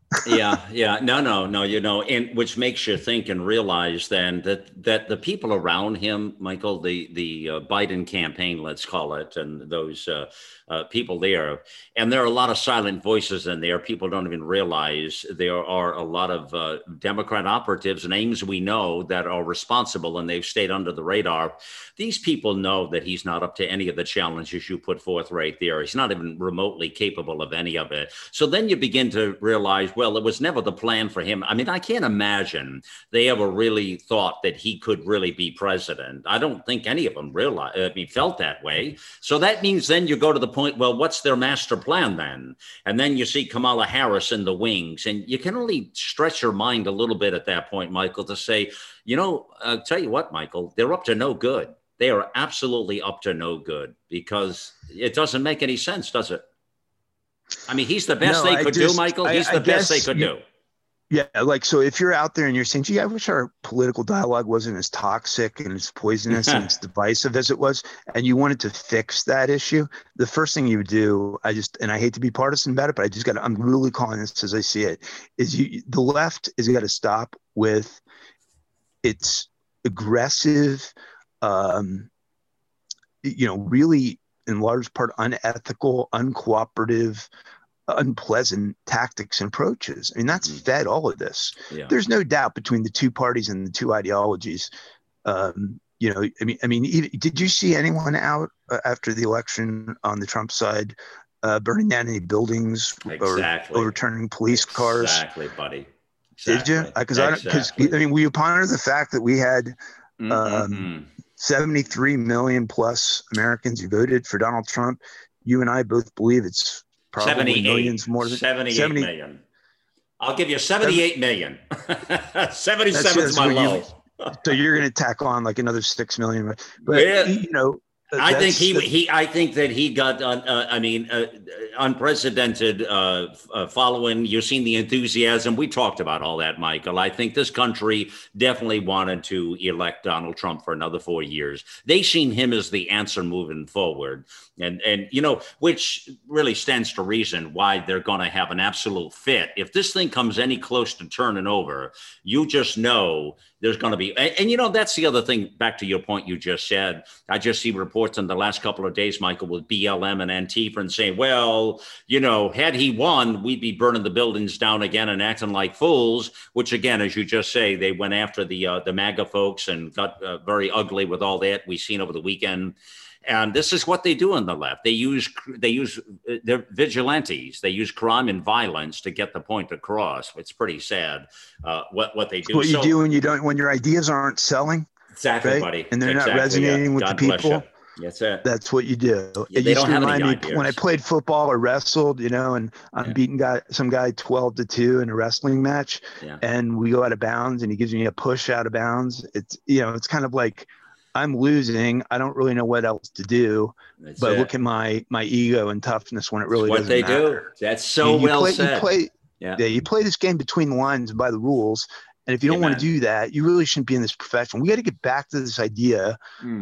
No. And which makes you think and realize then that the people around him, Michael, the Biden campaign, let's call it, and those people there, and there are a lot of silent voices in there. People don't even realize there are a lot of Democrat operatives, names we know, that are responsible, and they've stayed under the radar. These people know that he's not up to any of the challenges you put forth right there. He's not even remotely capable of any of it. So then you begin to realize, well, it was never the plan for him. I mean, I can't imagine they ever really thought that he could really be president. I don't think any of them felt that way. So that means then you go to the point, well, what's their master plan then? And then you see Kamala Harris in the wings, and you can only stretch your mind a little bit at that point, Michael, to say, I'll tell you what, Michael, they're up to no good. They are absolutely up to no good, because it doesn't make any sense, does it? I mean, he's the best they could do, Michael. He's the best they could do. Yeah. Like, so if you're out there and you're saying, gee, I wish our political dialogue wasn't as toxic and as poisonous and as divisive as it was, and you wanted to fix that issue, the first thing you would do, and I hate to be partisan about it, but I'm really calling this as I see it, is the left has got to stop with its aggressive, really in large part unethical, uncooperative, unpleasant tactics and approaches. I mean, that's fed all of this. Yeah. There's no doubt between the two parties and the two ideologies, did you see anyone out after the election on the Trump side burning down any buildings Exactly. or overturning police cars? Exactly, buddy. Exactly. Did you? Because we ponder the fact that we had 73 million plus Americans who voted for Donald Trump. You and I both believe it's probably millions more than 78 million. I'll give you 78 million. 77 is my low. So you're going to tack on like another 6 million, but I think that he got unprecedented following. You've seen the enthusiasm. We talked about all that, Michael. I think this country definitely wanted to elect Donald Trump for another 4 years. They seen him as the answer moving forward, and which really stands to reason why they're going to have an absolute fit. If this thing comes any close to turning over, you just know there's going to be, and that's the other thing, back to your point you just said. I just see reports in the last couple of days, Michael, with BLM and Antifa and saying, well, had he won, we'd be burning the buildings down again and acting like fools, which again, as you just say, they went after the MAGA folks and got very ugly with all that we've seen over the weekend. And this is what they do on the left. They're vigilantes. They use crime and violence to get the point across. It's pretty sad what they do. It's what you do when your ideas aren't selling. Exactly, right? Buddy. And they're not resonating with God the people. That's it. That's what you do. It used to remind me when I played football or wrestled, and I'm beating some guy 12-2 in a wrestling match, and we go out of bounds, and he gives me a push out of bounds. It's it's kind of like, I'm losing. I don't really know what else to do. But look at my ego and toughness when it really doesn't matter. What they do. That's so well said. You play this game between the lines and by the rules. And if you don't want to do that, you really shouldn't be in this profession. We got to get back to this idea.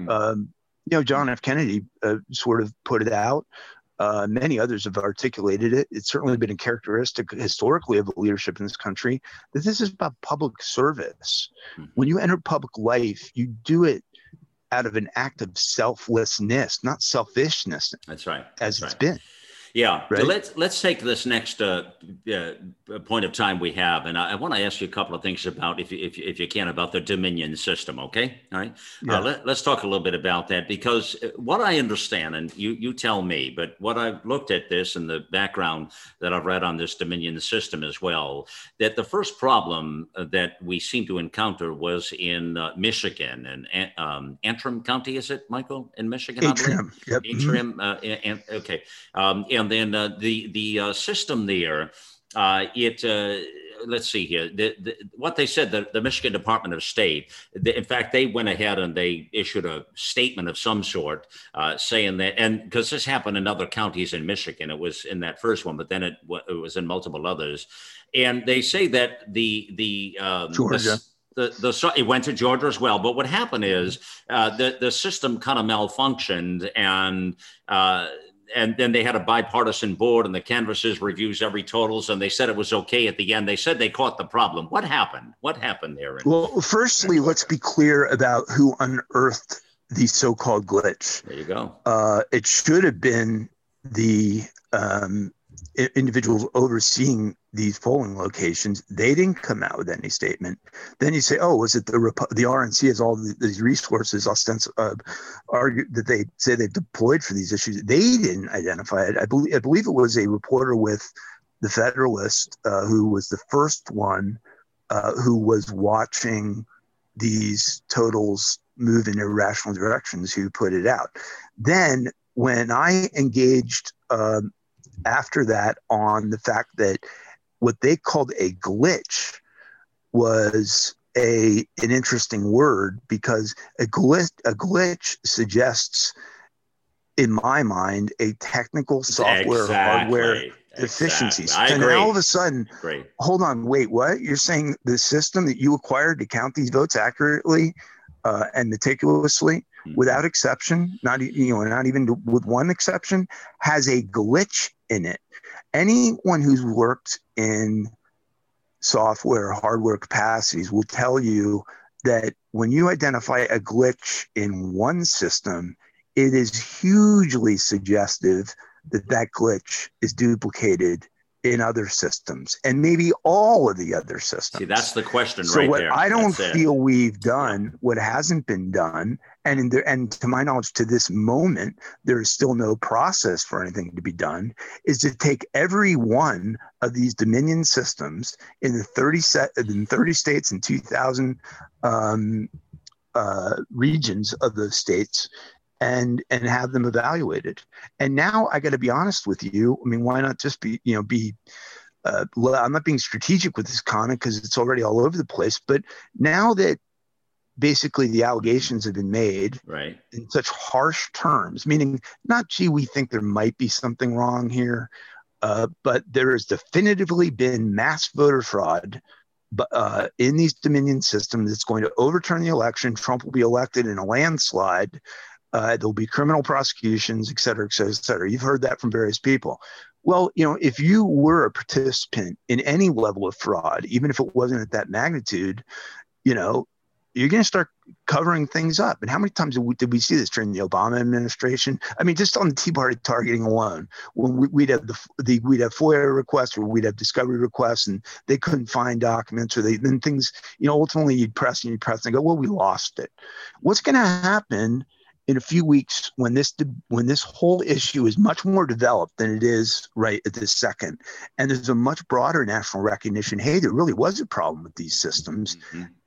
John F. Kennedy sort of put it out. Many others have articulated it. It's certainly been a characteristic historically of leadership in this country that this is about public service. When you enter public life, you do it out of an act of selflessness, not selfishness. That's right. It's been. Yeah. Right? So let's take this next point of time we have, and I want to ask you a couple of things about, if you can, about the Dominion system. Okay. All right. Yeah. Let's talk a little bit about that, because what I understand, and you tell me, but what I've looked at this and the background that I've read on this Dominion system as well, that the first problem that we seem to encounter was in Michigan and Antrim County, is it, Michael, in Michigan? Antrim. Yep. Antrim. Okay. And then the system there, let's see here. What they said, the Michigan Department of State, in fact, they went ahead and they issued a statement of some sort saying that, and because this happened in other counties in Michigan, it was in that first one, but then it was in multiple others. And they say that Georgia. It went to Georgia as well. But what happened is the system kind of malfunctioned, and then they had a bipartisan board, and the canvassers reviews every totals, and they said it was okay at the end. They said they caught the problem. What happened? What happened there? Well, firstly, let's be clear about who unearthed the so-called glitch. There you go. It should have been the individuals overseeing these polling locations. They didn't come out with any statement. Then you say, oh, was it the RNC has all these resources argue that they say they've deployed for these issues? They didn't identify it. I believe it was a reporter with the Federalist who was the first one who was watching these totals move in irrational directions who put it out. Then when I engaged after that on the fact that what they called a glitch was an interesting word, because a glitch suggests, in my mind, a technical software hardware deficiencies. And then all of a sudden, hold on, wait, what? You're saying the system that you acquired to count these votes accurately and meticulously, without exception, not even with one exception, has a glitch in it. Anyone who's worked in software or hardware capacities will tell you that when you identify a glitch in one system, it is hugely suggestive that that glitch is duplicated in other systems, and maybe all of the other systems. See, that's the question so right what there. I don't That's feel we've done, what hasn't been done, and to my knowledge, to this moment, there is still no process for anything to be done, is to take every one of these Dominion systems in the 30 states and 2,000 regions of those states, and have them evaluated. And now I got to be honest with you. I mean, why not just be I'm not being strategic with this comment because it's already all over the place. But now that basically the allegations have been made right in such harsh terms, meaning not, gee, we think there might be something wrong here, but there has definitively been mass voter fraud in these Dominion systems that's going to overturn the election. Trump will be elected in a landslide. There'll be criminal prosecutions, et cetera, et cetera, et cetera. You've heard that from various people. Well, if you were a participant in any level of fraud, even if it wasn't at that magnitude, you're going to start covering things up. And how many times did we see this during the Obama administration? I mean, just on the Tea Party targeting alone, when we'd have we'd have FOIA requests, or we'd have discovery requests, and they couldn't find documents, or then things, ultimately you'd press and go, well, we lost it. What's going to happen in a few weeks when this whole issue is much more developed than it is right at this second, and there's a much broader national recognition? Hey, there really was a problem with these systems,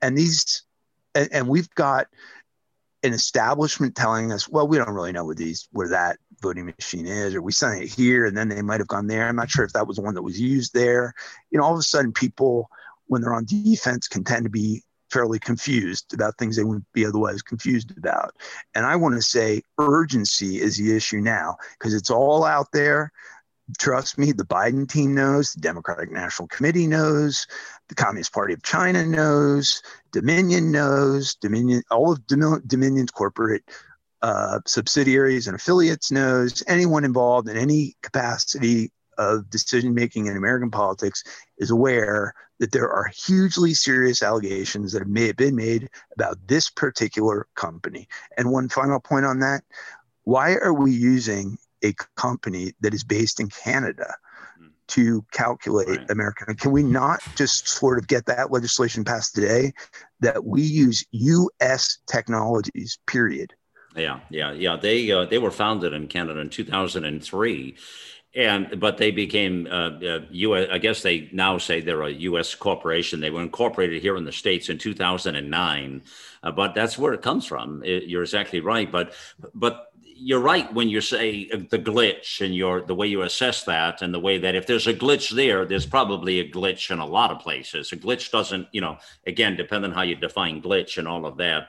and we've got an establishment telling us, well, we don't really know where that voting machine is, or we sent it here and then they might have gone there. I'm not sure if that was the one that was used there. All of a sudden, people, when they're on defense, can tend to be fairly confused about things they wouldn't be otherwise confused about. And I want to say urgency is the issue now, because it's all out there. Trust me, the Biden team knows, the Democratic National Committee knows, the Communist Party of China knows, Dominion knows, all of Dominion's corporate subsidiaries and affiliates knows. Anyone involved in any capacity of decision-making in American politics is aware that there are hugely serious allegations that have been made about this particular company. And one final point on that: why are we using a company that is based in Canada to calculate American? Can we not just sort of get that legislation passed today that we use U.S. technologies, period? Yeah. They were founded in Canada in 2003. But they became U.S. I guess they now say they're a U.S. corporation. They were incorporated here in the States in 2009. But that's where it comes from. You're exactly right. But you're right when you say the glitch, and the way you assess that, and the way that if there's a glitch there, there's probably a glitch in a lot of places. A glitch doesn't, again, depend on how you define glitch and all of that.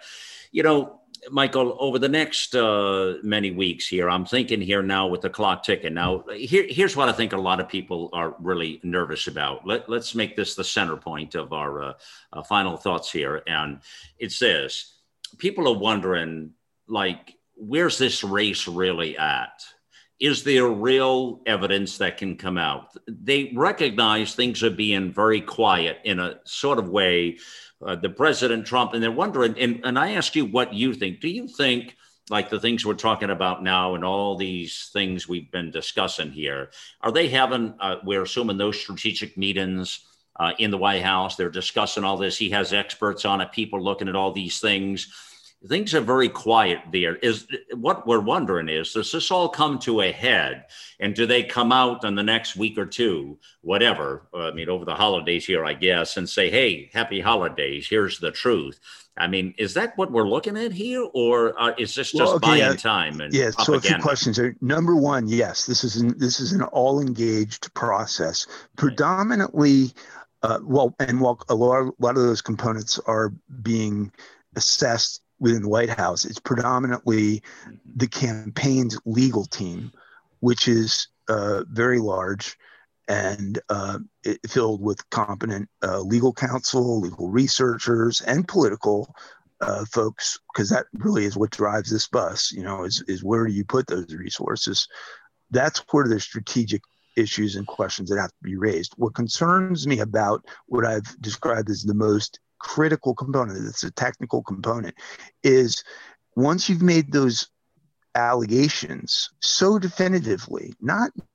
Michael, over the next many weeks here, I'm thinking here now with the clock ticking. Now, here's what I think a lot of people are really nervous about. Let's make this the center point of our final thoughts here. And it says, people are wondering, where's this race really at? Is there real evidence that can come out? They recognize things are being very quiet in a sort of way. The President Trump, and they're wondering, and I ask you what you think. Do you think, like the things we're talking about now and all these things we've been discussing here, are they having, we're assuming those strategic meetings in the White House, they're discussing all this. He has experts on it, people looking at all these things. Things are very quiet there. What we're wondering is, does this all come to a head? And do they come out in the next week or two, whatever, over the holidays here, I guess, and say, hey, happy holidays, here's the truth? Is that what we're looking at here? Or is this just buying time? And propaganda? So a few questions there. Number one, yes, this is an all-engaged process. Predominantly, while a lot of those components are being assessed within the White House, it's predominantly the campaign's legal team, which is very large and filled with competent legal counsel, legal researchers, and political folks, because that really is what drives this bus, is where do you put those resources? That's where there's strategic issues and questions that have to be raised. What concerns me about what I've described as the most critical component, it's a technical component, is once you've made those allegations so definitively, not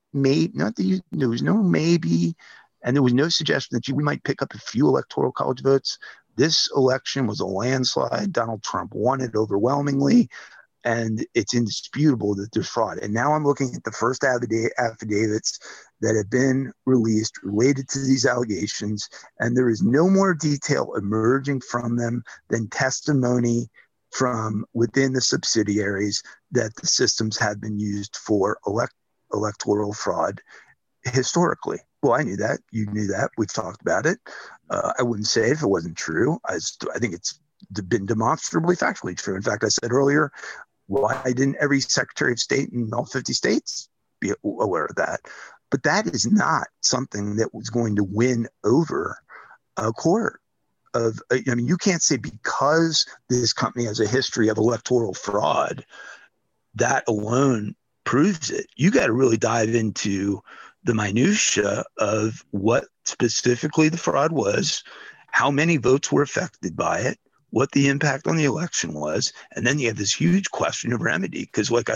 there was no maybe, and there was no suggestion that we might pick up a few electoral college votes. This election was a landslide. Donald Trump won it overwhelmingly, and it's indisputable that there's fraud. And now I'm looking at the first affidavits that have been released related to these allegations, and there is no more detail emerging from them than testimony from within the subsidiaries that the systems have been used for electoral fraud historically. Well, I knew that. You knew that. We've talked about it. I wouldn't say it if it wasn't true. I think it's been demonstrably factually true. In fact, I said earlier, why didn't every Secretary of State in all 50 states be aware of that? But that is not something that was going to win over a court. You can't say because this company has a history of electoral fraud, that alone proves it. You got to really dive into the minutia of what specifically the fraud was, how many votes were affected by it, what the impact on the election was, and then you have this huge question of remedy. Because like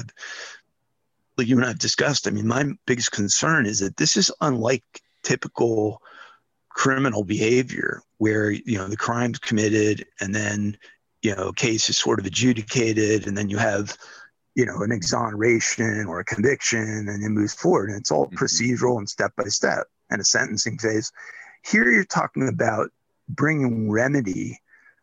you and I have discussed, my biggest concern is that this is unlike typical criminal behavior where, the crime's committed and then, a case is sort of adjudicated and then you have, an exoneration or a conviction and it moves forward. And it's all procedural and step by step and a sentencing phase. Here you're talking about bringing remedy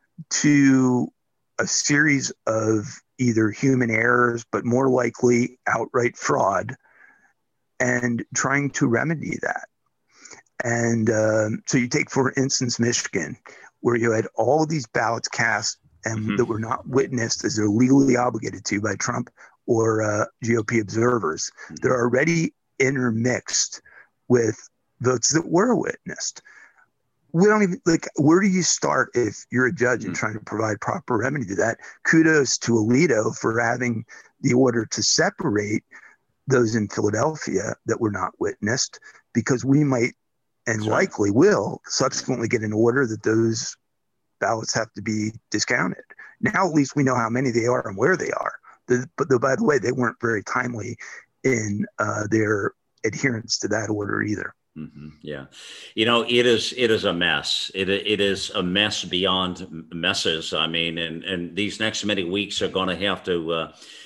to a series of either human errors, but more likely outright fraud, and trying to remedy that. And so you take, for instance, Michigan, where you had all of these ballots cast and that were not witnessed as they're legally obligated to by Trump or GOP observers. They're already intermixed with votes that were witnessed. We don't even where do you start if you're a judge and trying to provide proper remedy to that? Kudos to Alito for having the order to separate those in Philadelphia that were not witnessed, because we might and likely will subsequently get an order that those ballots have to be discounted. Now at least we know how many they are and where they are. But by the way, they weren't very timely in their adherence to that order either. Yeah. It is a mess. It is a mess beyond messes. And these next many weeks are going to have to,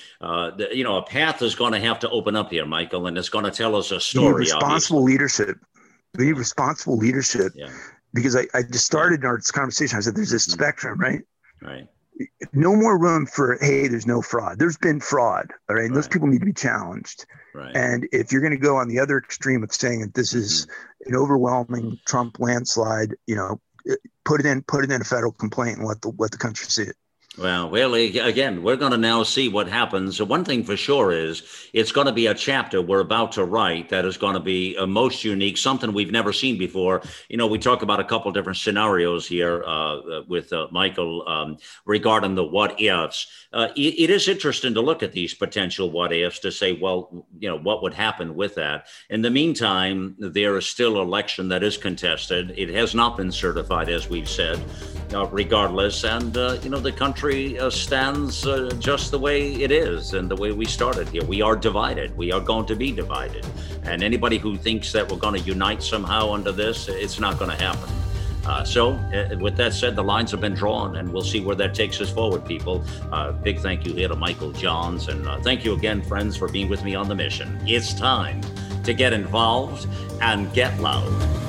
a path is going to have to open up here, Michael, and it's going to tell us a story. Responsible leadership. We need responsible leadership. Yeah. Because I just started in our conversation. I said, there's this spectrum, right? Right. No more room for, hey, there's no fraud. There's been fraud. All right. And those people need to be challenged. Right. And if you're going to go on the other extreme of saying that this is an overwhelming Trump landslide, put it in a federal complaint and let the country see it. Well, again, we're going to now see what happens. One thing for sure is it's going to be a chapter we're about to write that is going to be most unique, something we've never seen before. We talk about a couple of different scenarios here with Michael regarding the what ifs. It is interesting to look at these potential what ifs to say, well, what would happen with that? In the meantime, there is still an election that is contested. It has not been certified, as we've said, regardless. And, the country stands just the way it is and the way we started here. We are divided. We are going to be divided. And anybody who thinks that we're going to unite somehow under this, it's not going to happen. So with that said, the lines have been drawn and we'll see where that takes us forward, people. Big thank you here to Michael Johns. And thank you again, friends, for being with me on the mission. It's time to get involved and get loud.